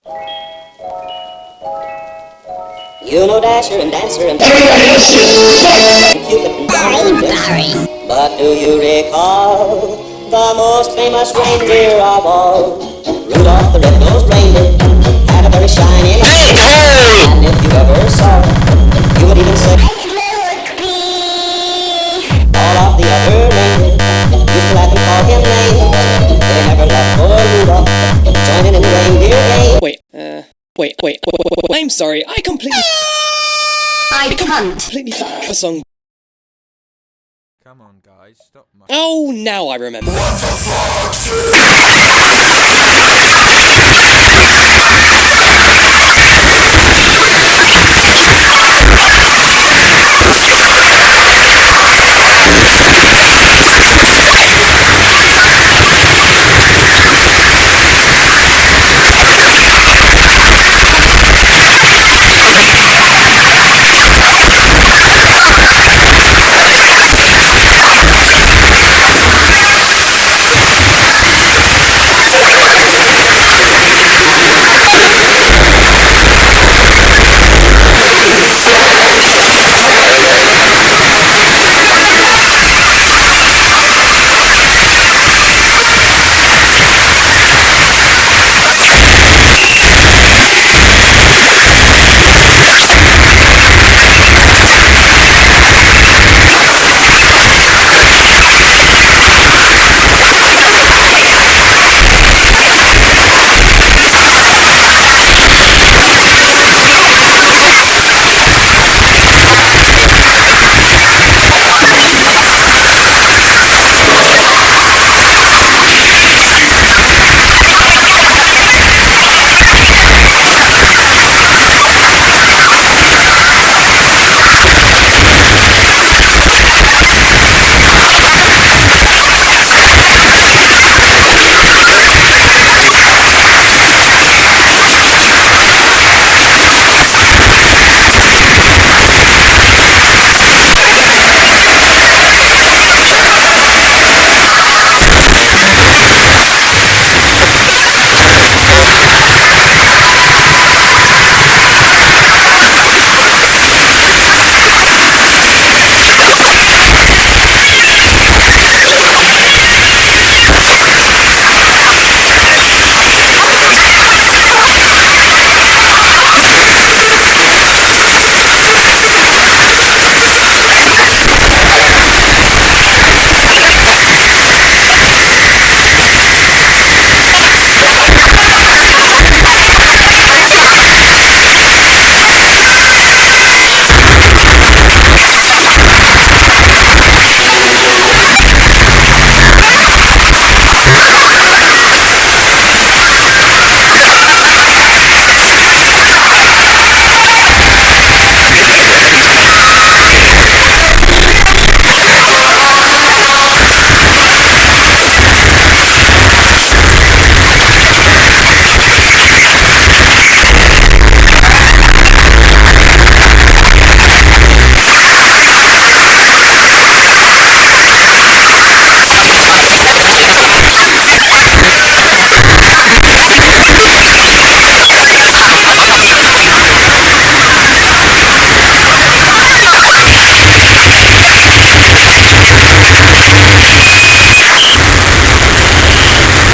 You know Dasher and Dancer and Cupid and Barry. But do you recall the most famous reindeer of all? Rudolph the red-nosed reindeer had a very shiny nose. And if you ever saw it, you would even say all of the other reindeer used to laugh and call him names. They never left poor Rudolph joining in the reindeer game. Wait. I'm sorry, I completely forgot the song. Come on, guys, stop. Oh, now I remember. What the fuck?